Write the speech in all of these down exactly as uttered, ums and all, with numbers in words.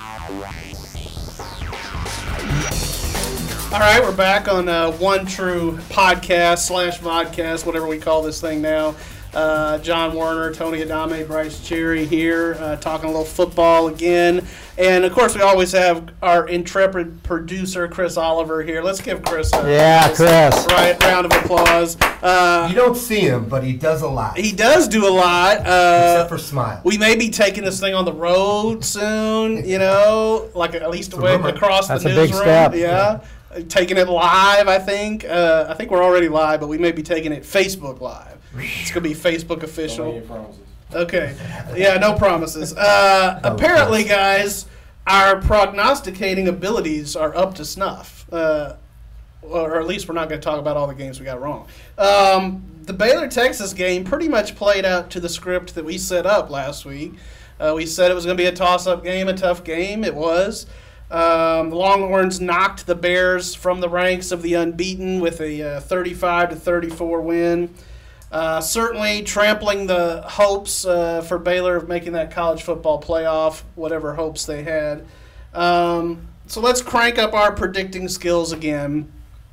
All right, we're back on uh, One True Podcast slash Vodcast, whatever we call this thing now. Uh, John Werner, Tony Adame, Bryce Cherry here, uh, talking a little football again. And, of course, we always have our intrepid producer, Chris Oliver, here. Let's give Chris a yeah, nice Chris. Right, round of applause. Uh, you don't see him, but he does a lot. He does do a lot. Uh, Except for smile. We may be taking this thing on the road soon, you know, like at least away, across That's the a big newsroom. step. Yeah. yeah. Taking it live, I think. Uh, I think we're already live, but we may be taking it Facebook Live. It's going to be Facebook official. Okay. Yeah, no promises. Uh, apparently, guys, our prognosticating abilities are up to snuff. Uh, or at least we're not going to talk about all the games we got wrong. Um, the Baylor-Texas game pretty much played out to the script that we set up last week. Uh, we said it was going to be a toss-up game, a tough game. It was. Um, the Longhorns knocked the Bears from the ranks of the unbeaten with a uh, thirty-five to thirty-four win. Uh, certainly trampling the hopes uh, for Baylor of making that college football playoff, whatever hopes they had. Um, so let's crank up our predicting skills again.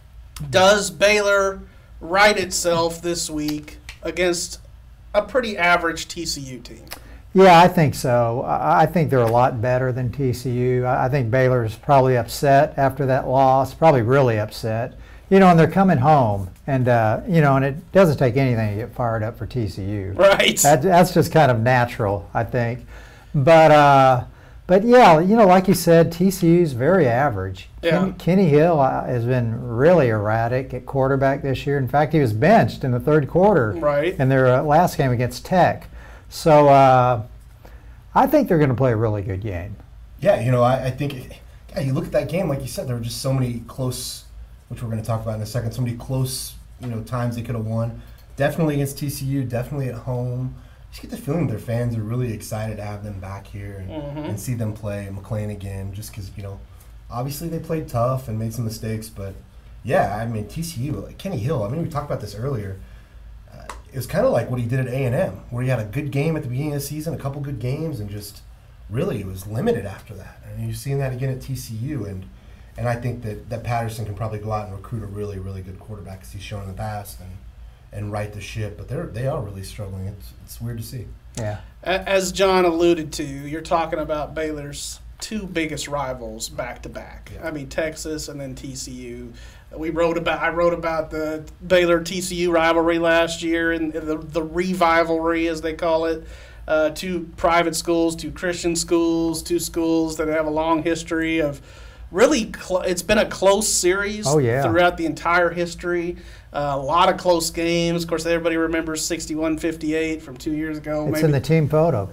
Does Baylor right itself this week against a pretty average T C U team? Yeah, I think so. I think they're a lot better than T C U. I think Baylor's probably upset after that loss, probably really upset. You know, and they're coming home, and, uh, you know, and it doesn't take anything to get fired up for T C U. Right. That, that's just kind of natural, I think. But, uh, but yeah, you know, like you said, T C U's very average. Yeah. Kenny, Kenny Hill uh, has been really erratic at quarterback this year. In fact, he was benched in the third quarter Right. in their uh, last game against Tech. So uh, I think they're going to play a really good game. Yeah, you know, I, I think, yeah, you look at that game, like you said, there were just so many close, which we're going to talk about in a second, so many close, you know, times they could have won. Definitely against T C U, definitely at home. Just get the feeling their fans are really excited to have them back here and, Mm-hmm. and see them play McLean again, just because, you know, obviously they played tough and made some mistakes, but yeah, I mean, T C U, like Kenny Hill, I mean, we talked about this earlier. Uh, it was kind of like what he did at A and M, where he had a good game at the beginning of the season, a couple good games, and just really it was limited after that. And you're seeing that again at T C U, and and I think that, that Patterson can probably go out and recruit a really, really good quarterback, as he's shown in the past, and and right the ship. But they're they are really struggling. It's it's weird to see. Yeah. As John alluded to, you're talking about Baylor's two biggest rivals back to back. I mean, Texas and then T C U. We wrote about I wrote about the Baylor T C U rivalry last year and the the revivalry, as they call it. Uh, two private schools, two Christian schools, two schools that have a long history of really. Cl- it's been a close series Oh, yeah. throughout the entire history. Uh, a lot of close games. Of course, everybody remembers sixty-one fifty-eight from two years ago. It's maybe. in the team photo.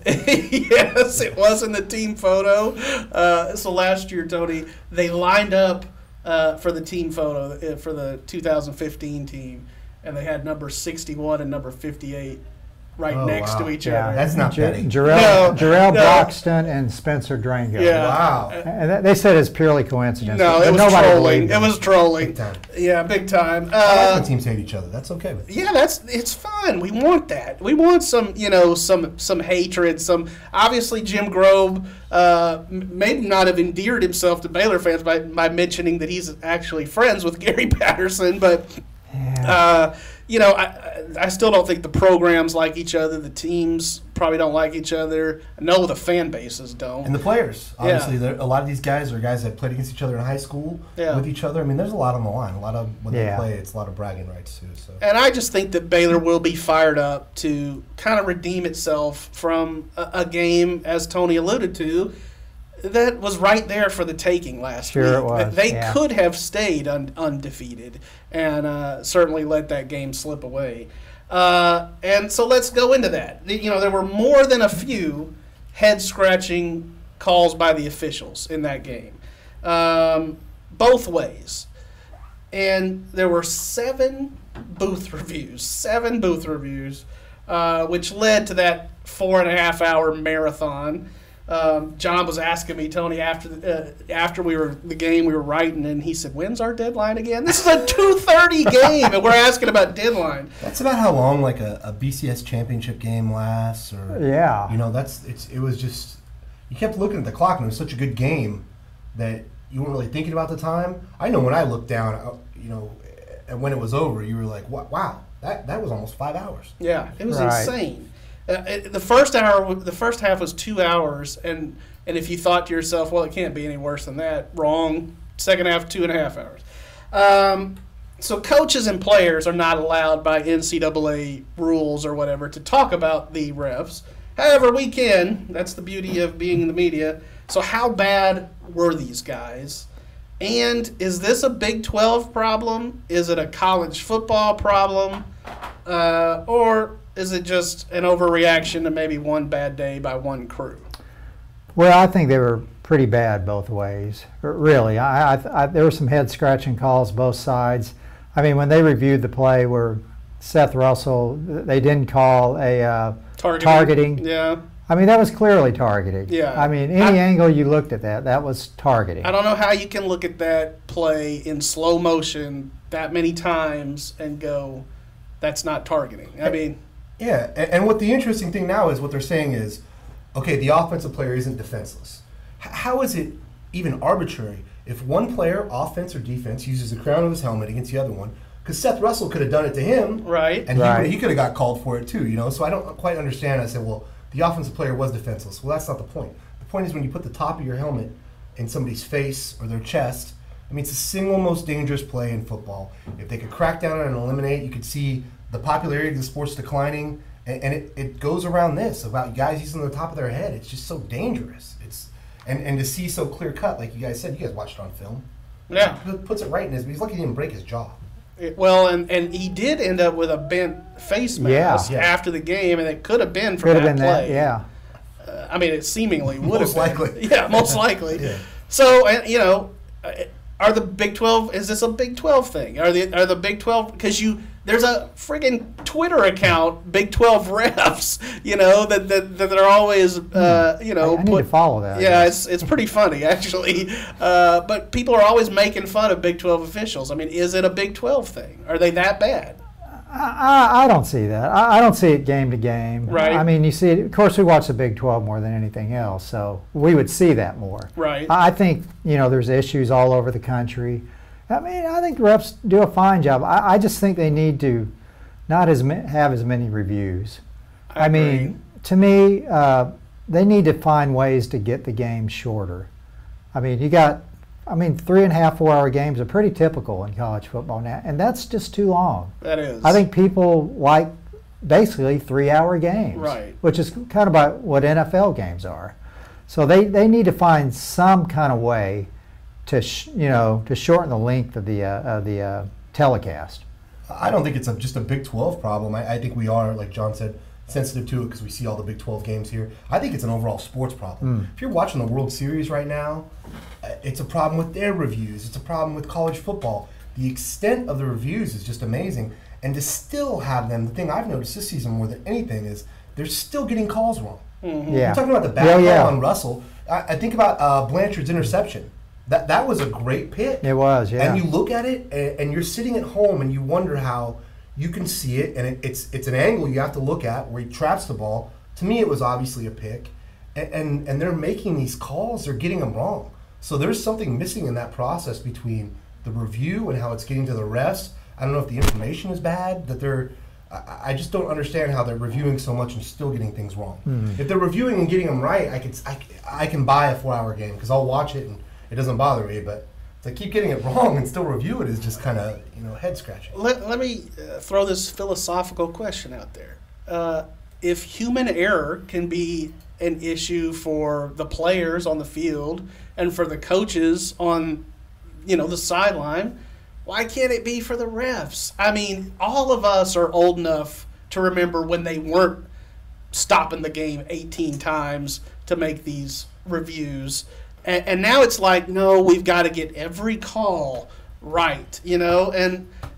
Yes, it was in the team photo. Uh, so last year, Tony, they lined up uh, for the team photo uh, for the two thousand fifteen team, and they had number sixty-one and number fifty-eight right Oh, next wow. to each Yeah. other. That's not J- petty. Jarrell, No, Jarrell no. Broxton and Spencer Drango. Yeah. Wow. And th- they said it's purely coincidence. No, but it was nobody trolling. believed It them. was trolling. Big time. Yeah, big time. I like Uh, when teams hate each other. That's okay with me. Yeah, that's it's fun. We want that. We want some, you know, some some hatred. Some obviously Jim Grobe uh, m- maybe not have endeared himself to Baylor fans by, by mentioning that he's actually friends with Gary Patterson, but Yeah. uh, you know, I I still don't think the programs like each other. The teams probably don't like each other. No, the fan bases don't. And the players, Yeah. obviously, there a lot of these guys are guys that played against each other in high school Yeah. with each other. I mean, there's a lot on the line. A lot of when Yeah. they play, it's a lot of bragging rights too. So And I just think that Baylor will be fired up to kind of redeem itself from a, a game, as Tony alluded to, that was right there for the taking last Sure week. it was, They yeah. could have stayed un, undefeated and uh, certainly let that game slip away. Uh, and so let's go into that. The- You know, there were more than a few head-scratching calls by the officials in that game, um, both ways. And there were seven booth reviews, seven booth reviews, uh, which led to that four and a half hour marathon. Um, John was asking me, Tony, after the, uh, after we were the game we were writing, and he said, "When's our deadline again?" This is a two thirty game, and we're asking about deadline. that's about how long like a, a B C S championship game lasts, or Yeah. you know, that's it's it was just you kept looking at the clock, and it was such a good game that you weren't really thinking about the time. I know when I looked down, you know, and when it was over, you were like, wow, that, that was almost five hours. Yeah, it was Right. insane. Uh, it, the first hour, the first half was two hours, and and if you thought to yourself, well, it can't be any worse than that, wrong. Second half, two and a half hours. Um, so coaches and players are not allowed by N C double A rules or whatever to talk about the refs. However, we can. That's the beauty of being in the media. So how bad were these guys? And is this a Big twelve problem? Is it a college football problem? Uh, or is it just an overreaction to maybe one bad day by one crew? Well, I think they were pretty bad both ways. R- Really, I, I, I, there were some head-scratching calls both sides. I mean, when they reviewed the play where Seth Russell, they didn't call a uh, Targeting. targeting. Yeah. I mean, that was clearly targeting. Yeah. I mean, any I- angle you looked at that, that was targeting. I don't know how you can look at that play in slow motion that many times and go, that's not targeting. I mean, Yeah, and, and what the interesting thing now is what they're saying is, okay, the offensive player isn't defenseless. H- how is it even arbitrary if one player, offense or defense, uses the crown of his helmet against the other one? Because Seth Russell could have done it to him, right. and he, Right. would- he could have got called for it too, you know? So I don't quite understand. I said, well, the offensive player was defenseless. Well, that's not the point. The point is when you put the top of your helmet in somebody's face or their chest, I mean, it's the single most dangerous play in football. If they could crack down on it and eliminate, you could see the popularity of the sport's declining, and, and it, it goes around this, about guys using the top of their head. It's just so dangerous. It's and, and to see so clear cut, like you guys said, you guys watched it on film. Yeah. It puts it right in his, he's lucky he didn't break his jaw. It- well, and, and he did end up with a bent face mask Yeah. after the game, and it could have been from Could have that been play. that, yeah. Uh, I mean, it seemingly would Most have been. likely. Yeah, most likely. Yeah. So, uh, you know, uh, are the Big twelve, is this a Big twelve thing? Are the are the Big twelve, because you, there's a friggin' Twitter account, Big twelve refs, you know, that that, that are always, uh, you know. I, I need put- to follow that. I Yeah, guess. it's it's pretty funny, actually. Uh, but people are always making fun of Big twelve officials. I mean, is it a Big twelve thing? Are they that bad? I, I I don't see that. I, I don't see it game to game. Right. I mean, you see it. Of course, we watch the Big twelve more than anything else, so we would see that more. Right. I I think you know there's issues all over the country. I mean, I think refs do a fine job. I, I just think they need to not as ma- have as many reviews. I I, mean, to me, uh, they need to find ways to get the game shorter. I mean, you got, I mean, three and a half, four hour games are pretty typical in college football now, and that's just too long. That is. I think people like basically three hour games, Right. which is kind of about what N F L games are. So they, they need to find some kind of way to sh- you know to shorten the length of the uh, of the uh, telecast. I don't think it's a, just a Big twelve problem. I, I think we are, like John said, sensitive to it because we see all the Big twelve games here. I think it's an overall sports problem. Mm. If you're watching the World Series right now, uh, it's a problem with their reviews. It's a problem with college football. The extent of the reviews is just amazing. And to still have them, the thing I've noticed this season more than anything is they're still getting calls wrong. Mhm. Yeah. We're talking about the bad Yeah, call yeah. on Russell. I, I think about uh, Blanchard's interception. That that was a great pick. It was, yeah. And you look at it, and, and you're sitting at home, and you wonder how you can see it, and it, it's it's an angle you have to look at where he traps the ball. To me, it was obviously a pick, and and, and they're making these calls, they're getting them wrong. So there's something missing in that process between the review and how it's getting to the refs. I don't know if the information is bad, that they're. I, I just don't understand how they're reviewing so much and still getting things wrong. Mhm. If they're reviewing and getting them right, I could I, I can buy a four-hour game because I'll watch it and it doesn't bother me. But to keep getting it wrong and still review it is just kind of you know head scratching. Let, let me uh, throw this philosophical question out there. Uh, if human error can be an issue for the players on the field and for the coaches on, you know, the sideline, why can't it be for the refs? I mean, all of us are old enough to remember when they weren't stopping the game eighteen times to make these reviews. And, and now it's like, no, we've got to get every call right, you know? And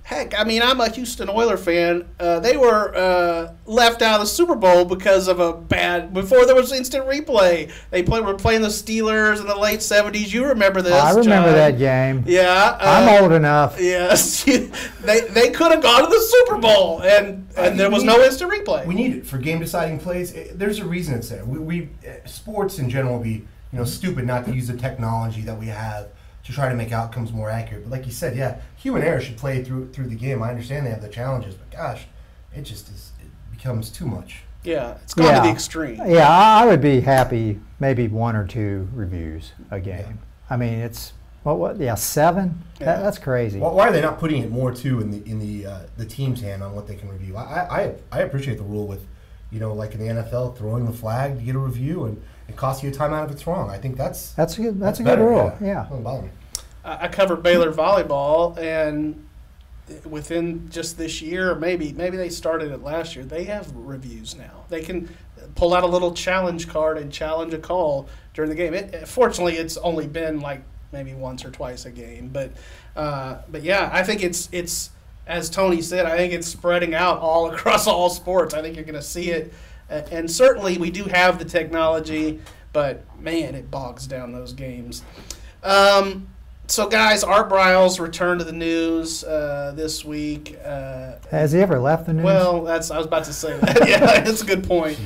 Heck, I mean, I'm a Houston Oiler fan. Uh, they were uh, left out of the Super Bowl because of a bad. Before there was instant replay, they play, were playing the Steelers in the late seventies. You remember this? I remember John. that game. Yeah, uh, I'm old enough. Yes, they they could have gone to the Super Bowl, and and there was no instant replay. We need it for game deciding plays. There's a reason it's there. We, we sports in general would be you know stupid not to use the technology that we have to try to make outcomes more accurate. But like you said, yeah, human error should play through through the game. I understand they have the challenges, but gosh, it just is it becomes too much. Yeah, it's gone yeah. to the extreme. Yeah, I would be happy maybe one or two reviews a game. Yeah. I mean, it's what what yeah seven. Yeah. That, that's crazy. Well, why are they not putting it more too in the in the uh, the team's hand on what they can review? I, I I appreciate the rule with, you know, like in the N F L, throwing the flag to get a review and it costs you a timeout if it's wrong. I think that's that's a good that's, that's a better. good rule. Yeah. yeah. Doesn't bother me. I covered Baylor volleyball, and within just this year, maybe maybe they started it last year, they have reviews now. They can pull out a little challenge card and challenge a call during the game. It, fortunately, it's only been like maybe once or twice a game, but uh, but yeah, I think it's it's as Tony said, I think it's spreading out all across all sports. I think you're going to see it, and certainly we do have the technology, but man, it bogs down those games. Um, So, guys, Art Briles returned to the news uh, this week. Uh, Has he ever left the news? Well, that's I was about to say that. Yeah, that's a good point.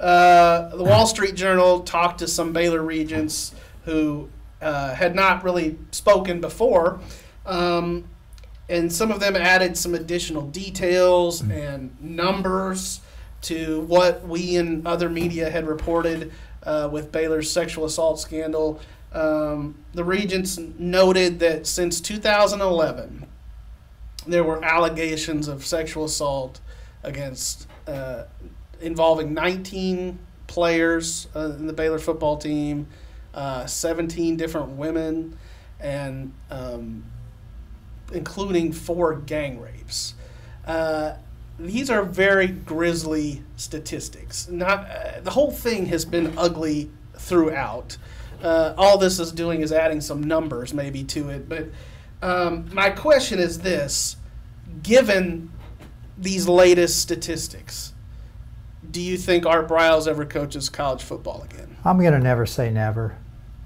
Uh, the Wall Street Journal talked to some Baylor regents who uh, had not really spoken before, um, and some of them added some additional details mm-hmm. and numbers to what we and other media had reported uh, with Baylor's sexual assault scandal. Um, the regents noted that since two thousand eleven, there were allegations of sexual assault against uh, involving nineteen players uh, in the Baylor football team, uh, seventeen different women, and um, including four gang rapes. Uh, these are very grisly statistics. Not uh, the whole thing has been ugly throughout. Uh, all this is doing is adding some numbers maybe to it. But um, my question is this. Given these latest statistics, do you think Art Briles ever coaches college football again? I'm going to never say never.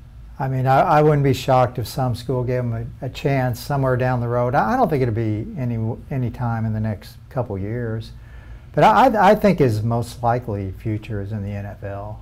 I mean, I, I wouldn't be shocked if some school gave him a, a chance somewhere down the road. I don't think it'll be any any time in the next couple years. But I, I think his most likely future is in the N F L.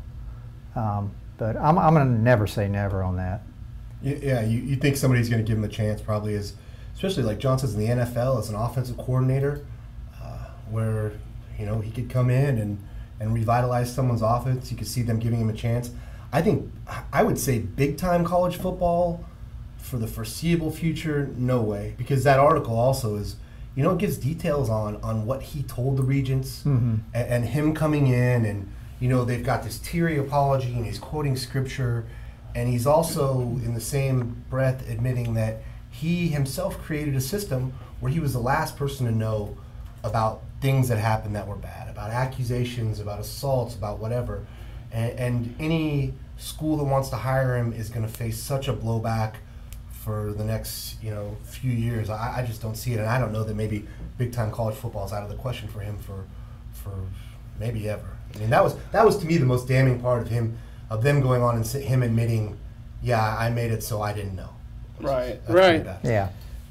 Um, But I'm I'm going to never say never on that. Yeah, you, you think somebody's going to give him a chance probably as, especially like John says in the N F L as an offensive coordinator, uh, where, you know, he could come in and, and revitalize someone's offense. You could see them giving him a chance. I think, I would say big time college football for the foreseeable future, no way. Because that article also is, you know, it gives details on, on what he told the regents mm-hmm. and, and him coming in and, you know, they've got this teary apology and he's quoting scripture, and he's also in the same breath admitting that he himself created a system where he was the last person to know about things that happened that were bad, about accusations, about assaults, about whatever. And, and any school that wants to hire him is going to face such a blowback for the next, you know, few years. I, I just don't see it, and I don't know that maybe big-time college football is out of the question for him for, for maybe ever. I mean, that was that was to me the most damning part of him, of them going on and him admitting, yeah, I made it, so I didn't know. Right, right. Yeah.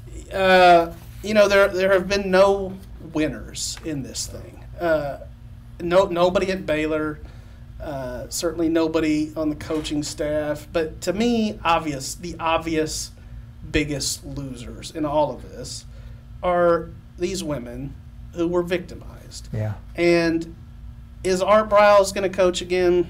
Uh, you know, there there have been no winners in this thing. Uh, no, nobody at Baylor, uh, certainly nobody on the coaching staff. But to me, obvious the obvious biggest losers in all of this are these women who were victimized. Yeah. And is Art Briles going to coach again?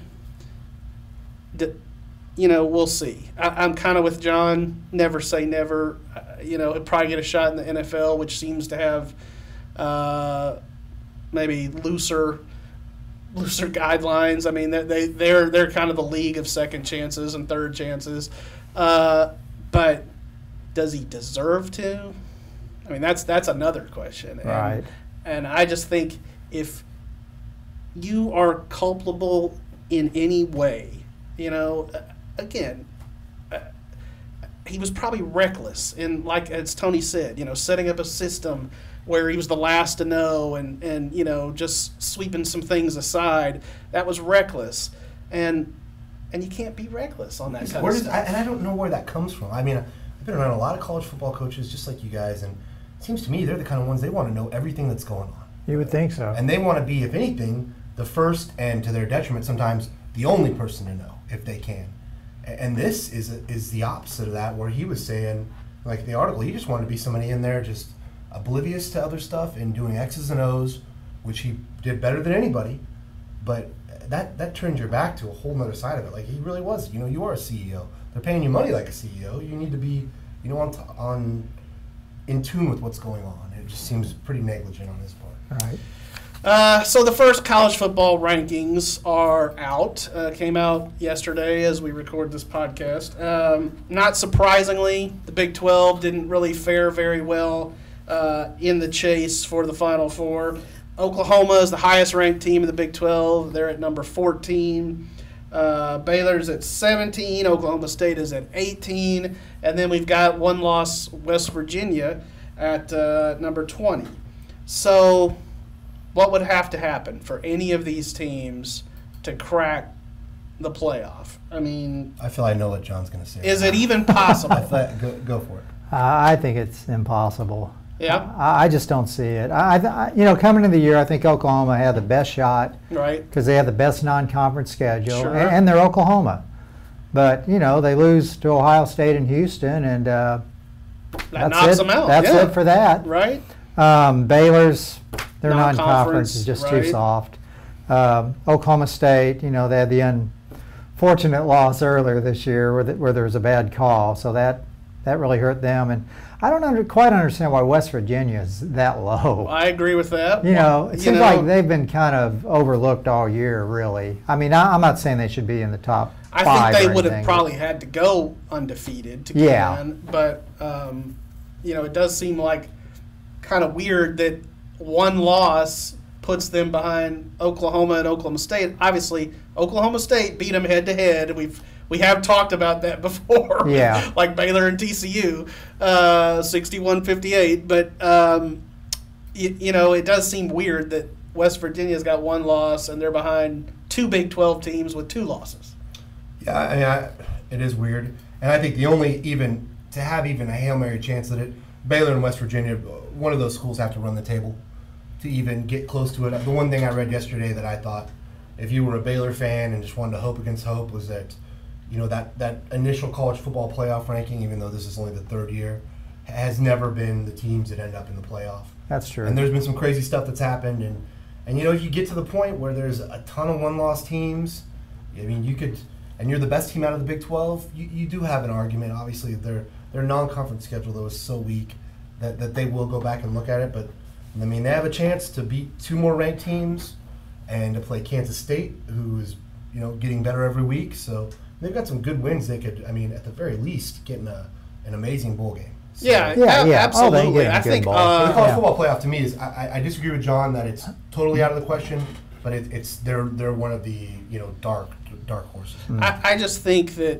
D- you know, we'll see. I, I'm kind of with John. Never say never. Uh, you know, he'll probably get a shot in the N F L, which seems to have uh, maybe looser, looser guidelines. I mean, they they're they're kind of the league of second chances and third chances. Uh, but does he deserve to? I mean, that's that's another question. And, right. And I just think if you are culpable in any way, you know, again, he was probably reckless in, like as Tony said, you know, setting up a system where he was the last to know and, and you know, just sweeping some things aside. That was reckless. And and you can't be reckless on that kind where of does, stuff. I, and I don't know where that comes from. I mean, I've been around a lot of college football coaches just like you guys, and it seems to me they're the kind of ones, they want to know everything that's going on. You would think so. And they want to be, if anything, the first and to their detriment sometimes the only person to know if they can. And this is is the opposite of that, where he was saying, like the article, he just wanted to be somebody in there just oblivious to other stuff and doing X's and O's, which he did better than anybody. But that that turns your back to a whole nother side of it. Like he really was, you know, you are a C E O. They're paying you money like a C E O. You need to be, you know, on t- on in tune with what's going on. It just seems pretty negligent on his part. Right. Uh, so the first college football rankings are out. Uh, came out yesterday as we record this podcast. Um, not surprisingly, the Big twelve didn't really fare very well uh, in the chase for the Final Four. Oklahoma is the highest ranked team in the Big twelve. They're at number fourteen. Uh, Baylor's at seventeen. Oklahoma State is at eighteen. And then we've got one loss, West Virginia, at uh, number twenty. So what would have to happen for any of these teams to crack the playoff? I mean, I feel I know what John's going to say. Is it even possible? I thought, go, go for it. Uh, I think it's impossible. Yeah. I, I just don't see it. I, I, you know, coming into the year, I think Oklahoma had the best shot, right? Because they had the best non-conference schedule, Sure. and, and they're Oklahoma. But you know, they lose to Ohio State and Houston, and uh, That that's knocks it. them out. That's yeah. it for that. Right? Um, Baylor's their Non-conference, non-conference is just right. too soft. Um, Oklahoma State, you know, they had the unfortunate loss earlier this year where, the, where there was a bad call, so that that really hurt them. And I don't under, quite understand why West Virginia is that low. I agree with that. You know, it You seems know, like they've been kind of overlooked all year, really. I mean, I, I'm not saying they should be in the top I five think they or would have anything, probably had to go undefeated to Yeah. can, but um, you know, it does seem like kind of weird that one loss puts them behind Oklahoma and Oklahoma State. Obviously, Oklahoma State beat them head to head. We've we have talked about that before. Yeah. Like Baylor and T C U, uh, sixty-one fifty-eight. But um, you, you know, it does seem weird that West Virginia's got one loss and they're behind two Big twelve teams with two losses. Yeah, I mean, I, it is weird, and I think the only even to have even a Hail Mary chance that it, Baylor and West Virginia, one of those schools have to run the table to even get close to it. The one thing I read yesterday that I thought, if you were a Baylor fan and just wanted to hope against hope, was that, you know, that that initial college football playoff ranking, even though this is only the third year, has never been the teams that end up in the playoff. That's true. And there's been some crazy stuff that's happened, and and you know, you get to the point where there's a ton of one-loss teams. I mean, you could. And you're the best team out of the Big twelve, you, you do have an argument. Obviously, their their non-conference schedule, though, is so weak that, that they will go back and look at it. But, I mean, they have a chance to beat two more ranked teams and to play Kansas State, who is, you know, getting better every week. So they've got some good wins. They could, I mean, at the very least, get in a, an amazing bowl game. So Yeah, Yeah, a- yeah. Oh, absolutely. they get I a good think ball. the uh, college Yeah. football playoff, to me, is I, I disagree with John that it's totally out of the question, but it, it's they're they're one of the, you know, dark dark horses. I, I just think that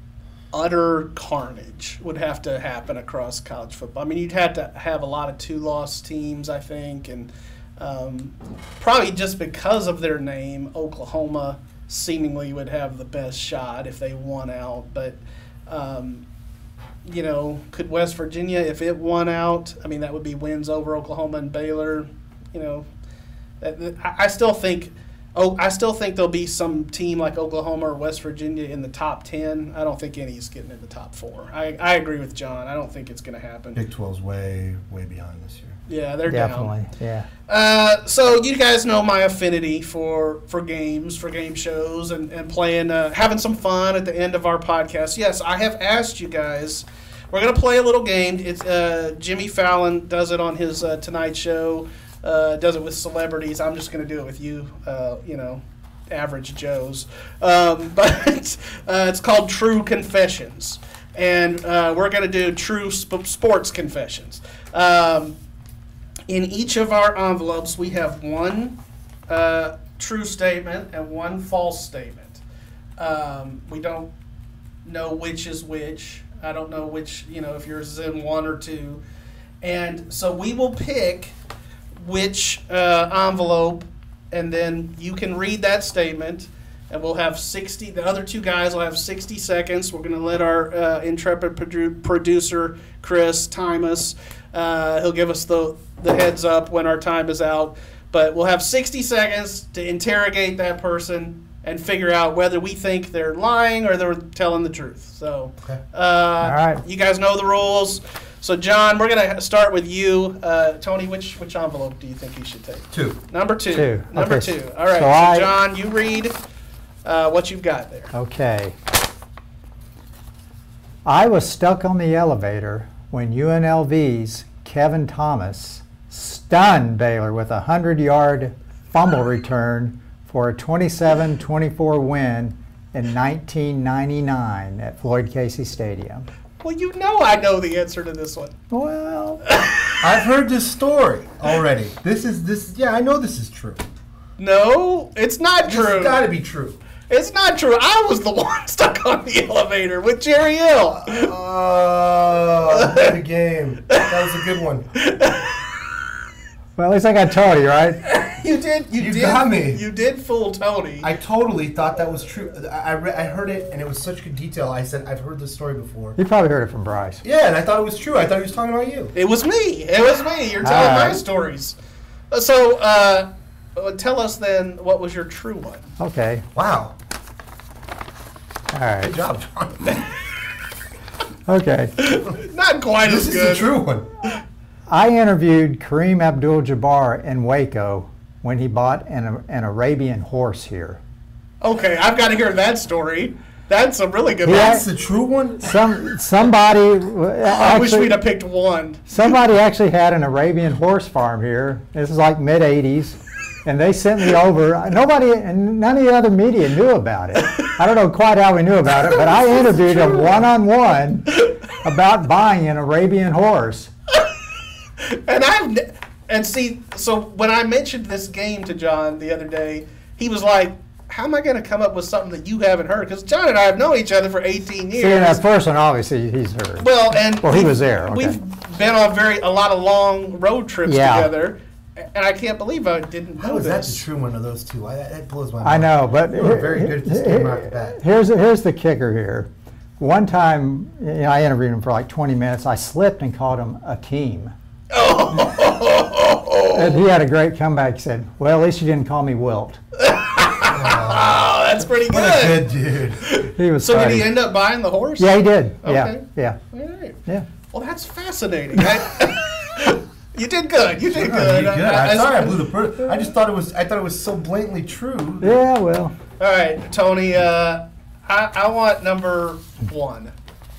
utter carnage would have to happen across college football. I mean, you'd have to have a lot of two-loss teams, I think, and um, probably just because of their name, Oklahoma seemingly would have the best shot if they won out. But, um, you know, could West Virginia, if it won out, I mean, that would be wins over Oklahoma and Baylor. You know, that, that, I I still think – Oh, I still think there'll be some team like Oklahoma or West Virginia in the top ten. I don't think any's getting in the top four. I, I agree with John. I don't think it's going to happen. Big twelve's way, way behind this year. Yeah, they're Definitely, down. yeah. Uh, so you guys know my affinity for, for games, for game shows, and, and playing, uh, having some fun at the end of our podcast. Yes, I have asked you guys. We're going to play a little game. It's uh, Jimmy Fallon does it on his uh, Tonight Show. Uh, does it with celebrities. I'm just going to do it with you, uh, you know, average Joes. Um, but uh, it's called True Confessions. And uh, we're going to do true sp- sports confessions. Um, in each of our envelopes, we have one uh, true statement and one false statement. Um, we don't know which is which. I don't know which, you know, if yours is in one or two. And so we will pick which uh, envelope, and then you can read that statement, and we'll have sixty, the other two guys will have sixty seconds. We're going to let our uh, intrepid produ- producer, Chris, time us. Uh, he'll give us the, the heads up when our time is out. But we'll have sixty seconds to interrogate that person and figure out whether we think they're lying or they're telling the truth. So, Okay. uh, All right. You guys know the rules. So, John, we're going to start with you. Uh, Tony, which which envelope do you think he should take? Two. Number two. Two. Number Okay. two. All right. So So, I- John, you read uh, what you've got there. Okay. I was stuck on the elevator when U N L V's Kevin Thomas stunned Baylor with a hundred-yard fumble return for a twenty-seven twenty-four win in nineteen ninety-nine at Floyd Casey Stadium. Well, you know I know the answer to this one. Well, I've heard this story already. This is this. Yeah, I know this is true. No, it's not This true. has got to be true. It's not true. I was the one stuck on the elevator with Jerry Hill. Oh, what a game. That was a good one. well, at least I got Tony, right? You did. You, You did. got me. You did fool Tony. I totally thought that was true. I, I, re- I heard it, and it was such good detail. I said, I've heard this story before. You probably heard it from Bryce. Yeah, and I thought it was true. I thought he was talking about you. It was me. It was me. You're telling All my right. stories. Uh, So, uh, uh, tell us then, what was your true one? Okay. Wow. All right. Good job, John. Okay. Not quite This as is good. the true one. I interviewed Kareem Abdul-Jabbar in Waco when he bought an, an Arabian horse here. Okay, I've got to hear that story. That's a really good Yeah. one. That's the true one? Some somebody w- I wish actually, we'd have picked one. somebody actually had an Arabian horse farm here. This is like mid eighties, and they sent me over. Nobody and none of the other media knew about it. I don't know quite how we knew about it, but I interviewed him one on one about buying an Arabian horse. And I've ne- and see, so when I mentioned this game to John the other day, he was like, "How am I going to come up with something that you haven't heard?" Because John and I have known each other for eighteen years. See, that first one obviously he's heard. Well, and Well, he we've- was there, okay. We've been on very a lot of long road trips Yeah. together, and I can't believe I didn't How know is that the this. true one of those two? I, that blows my mind. I know, but You were very good at this game right off the bat. Here's here's the kicker here. One time, you know, I interviewed him for like twenty minutes. I slipped and called him Akeem. And he had a great comeback. He said, "Well, at least you didn't call me Wilt." Oh, that's pretty What a good. good dude. He was So funny. did he end up buying the horse? Yeah, he did. Okay. Yeah, yeah, All right. yeah. Well, that's fascinating. I- you did good. You did Oh, good. you good. I- I- I'm sorry I blew the per- I just thought it was I thought it was so blatantly true. Yeah, well, All right, Tony. Uh, I, I want number one.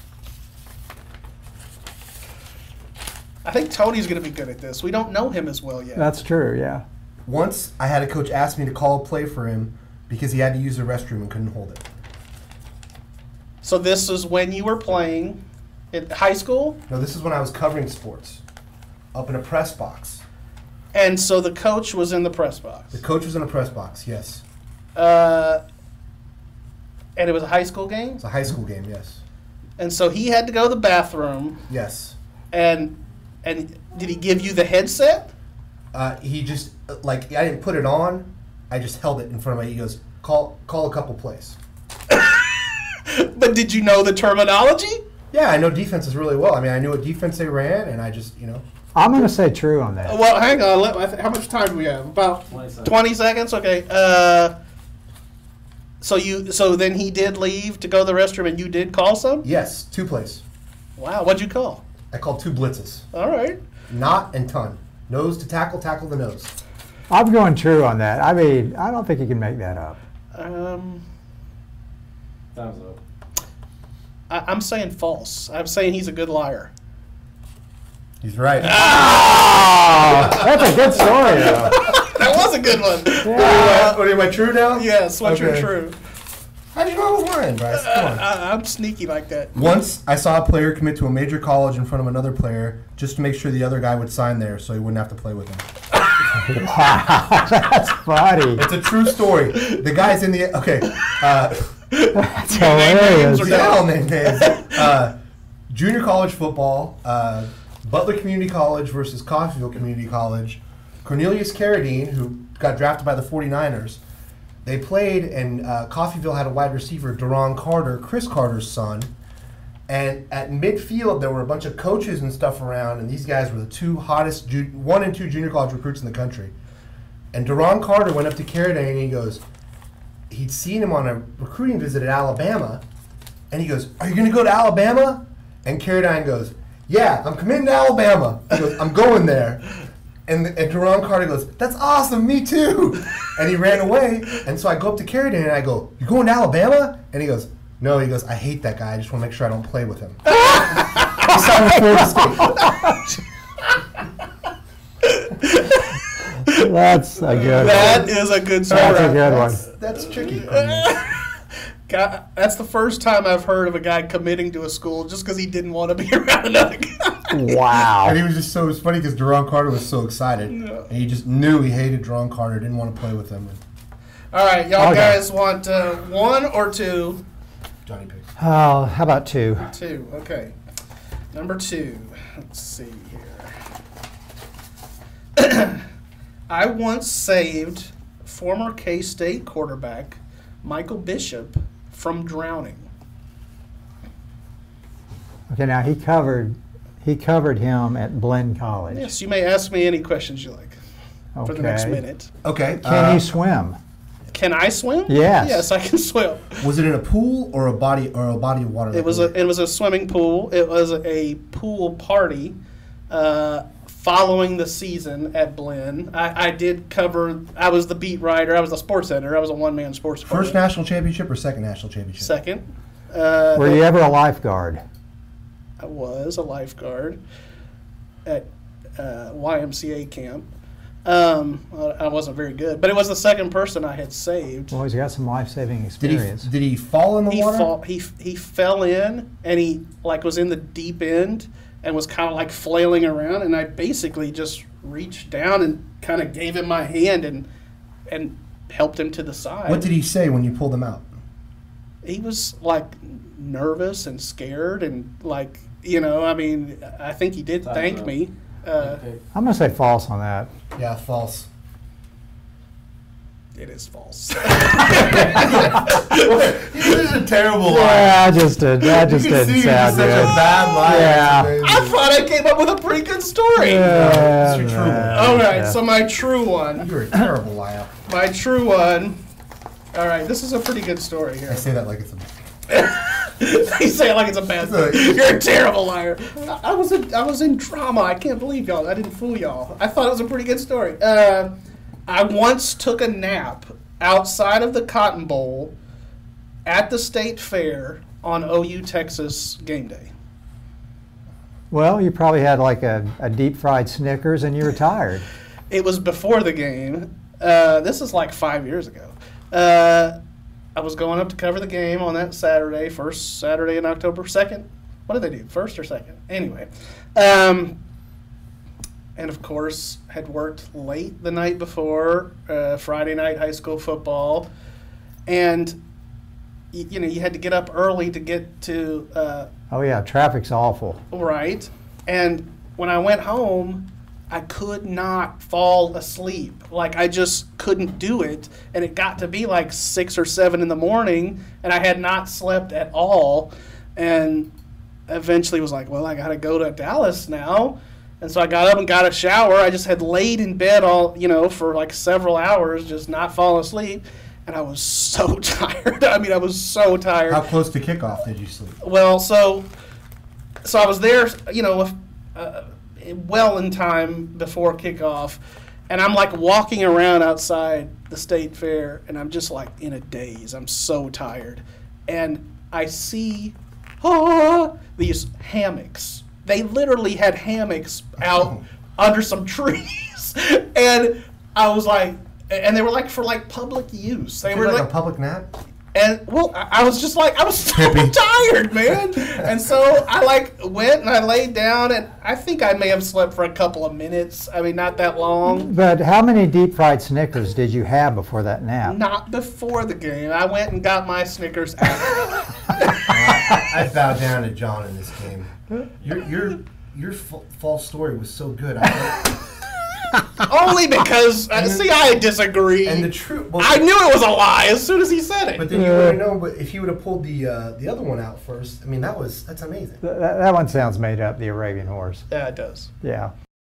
I think Tony's going to be good at this. We don't know him as well yet. that's true. Yeah. Once I had a coach ask me to call a play for him because he had to use the restroom and couldn't hold it. So this is when you were playing in high school, No, this is when I was covering sports, up in a press box. and so the coach was in the press box. The coach was in a press box. Yes, Uh, and it was a high school game, it's a high school game. Yes, and so he had to go to the bathroom. yes. And and did he give you the headset? Uh, he just like I didn't put it on. I just held it in front of my. He goes, call call a couple plays. But did you know the terminology? Yeah, I know defenses really well. I mean, I knew what defense they ran, and I just you know. I'm going to say true on that. Well, hang on. Let, I th- how much time do we have? About twenty seconds. twenty seconds. Okay. Uh, so you so then he did leave to go to the restroom, and you did call some. Yes, two plays. Wow. What'd you call? I called two blitzes. All right. Not and ton. Nose to tackle, tackle the nose. I'm going true on that. I mean, I don't think you can make that up. Um, Time's up. I, I'm saying false. I'm saying he's a good liar. He's right. Oh, that's a good story, though. That was a good one. Yeah. What, am I true now? Yes. What's your Okay. true? How did you know I was lying, Bryce? Come on. I, I'm sneaky like that. Once I saw a player commit to a major college in front of another player just to make sure the other guy would sign there so he wouldn't have to play with him. Wow, that's funny. It's a true story. The guy's in the okay. Uh, That's names hilarious. or yeah, I'll name names. Uh, junior college football, uh, Butler Community College versus Coffeyville Community College. Cornelius Carradine, who got drafted by the forty-niners, they played, and uh, Coffeyville had a wide receiver, Deron Carter, Chris Carter's son. And at midfield, there were a bunch of coaches and stuff around, and these guys were the two hottest, ju- one and two junior college recruits in the country. And Deron Carter went up to Carradine, and he goes, he'd seen him on a recruiting visit at Alabama, and he goes, "Are you going to go to Alabama?" And Carradine goes, "Yeah, I'm committing to Alabama." He goes, "I'm going there." And, and Deron Carter goes, "That's awesome, me too." And he ran away. And so I go up to Carradine and I go, "You're going to Alabama?" And he goes, "No." He goes, "I hate that guy. I just want to make sure I don't play with him." He signed with Florida State. That's a good That one. is a good story. That's a good That's, one. that's tricky. God, that's the first time I've heard of a guy committing to a school just because he didn't want to be around another guy. Wow. And he was just so, it was funny because Deron Carter was so excited. No. And he just knew he hated Deron Carter, didn't want to play with him. And All right, y'all Okay. guys want uh, one or two? Johnny picks. Oh, how about two? Two, okay. Number two. Let's see here. I once saved former K-State quarterback Michael Bishop from drowning. Okay, now he covered he covered him at Blinn College. Yes, you may ask me any questions you like Okay. for the next minute. Okay. Can uh, you swim? Can I swim? Yes. Yes, I can swim. Was it in a pool or a body or a body of water? It was a it was a swimming pool. It was a pool party uh, following the season at Blinn. I, I did cover. I was the beat writer. I was the sports editor. I was a one man sports. First reporter. national championship or second national championship? Second. Uh, Were you ever a lifeguard? I was a lifeguard at uh, Y M C A camp. Um, I wasn't very good, but it was the second person I had saved. Well, he's got some life-saving Did he experience. did he fall in the He water? fall, he he fell in and he like was in the deep end and was kind of like flailing around, and I basically just reached down and kind of gave him my hand and and helped him to the side. What did he say when you pulled him out? He was like nervous and scared and like, you know, I mean, I think he did Time thank up. me. Uh, I'm going to say false on that. Yeah, false. it is false. This is a terrible Yeah, I just did. That just You can didn't see you're sound just such good. a bad liar. Yeah. I thought I came up with a pretty good story. Yeah, it's your true one. All right, yeah. so my true one. You're a terrible liar. My true one. All right, this is a pretty good story here. I say that like it's a. You say it like it's a bad story. You're a terrible liar. I I was in, I was in drama. I can't believe y'all. I didn't fool y'all. I thought it was a pretty good story. Uh, I once took a nap outside of the Cotton Bowl at the State Fair on O U Texas game day. Well, you probably had like a, a deep fried Snickers and you were tired. It was before the game. Uh, this is like five years ago. Uh, I was going up to cover the game on that Saturday, first Saturday in October, second. What did they do, first or second? Anyway. Um, and of course, had worked late the night before, uh, Friday night high school football. And, y- you know, you had to get up early to get to uh, Oh, yeah, traffic's awful. Right. And when I went home, I could not fall asleep. Like, I just couldn't do it. And it got to be like six or seven in the morning, and I had not slept at all. And eventually was like, well, I got to go to Dallas now. And so I got up and got a shower. I just had laid in bed all, you know, for like several hours, just not falling asleep. And I was so tired. I mean, I was so tired. How close to kickoff did you sleep? Well, so so I was there, you know, uh, well in time before kickoff, and I'm like walking around outside the state fair, and I'm just like in a daze. I'm so tired, and I see ah, these hammocks. They literally had hammocks out under some trees, and I was like, and they were like for like public use. They Did were you like like a public nap? And well, I I was just like, I was so tired, man. And so I like went and I laid down, and I think I may have slept for a couple of minutes. I mean, not that long. But how many deep fried Snickers did you have before that nap? Not before the game. I went and got my Snickers after. I, I bow down to John in this game. Your your your f- false story was so good. I Only because, uh, And the- see, I disagree. and the truth. Well, I knew it was a lie as soon as he said it. But then you would know. But if he would have pulled the uh, the other one out first, I mean, that was that's amazing. Th- That, that one sounds made up, the Arabian horse. Yeah, it does. Yeah.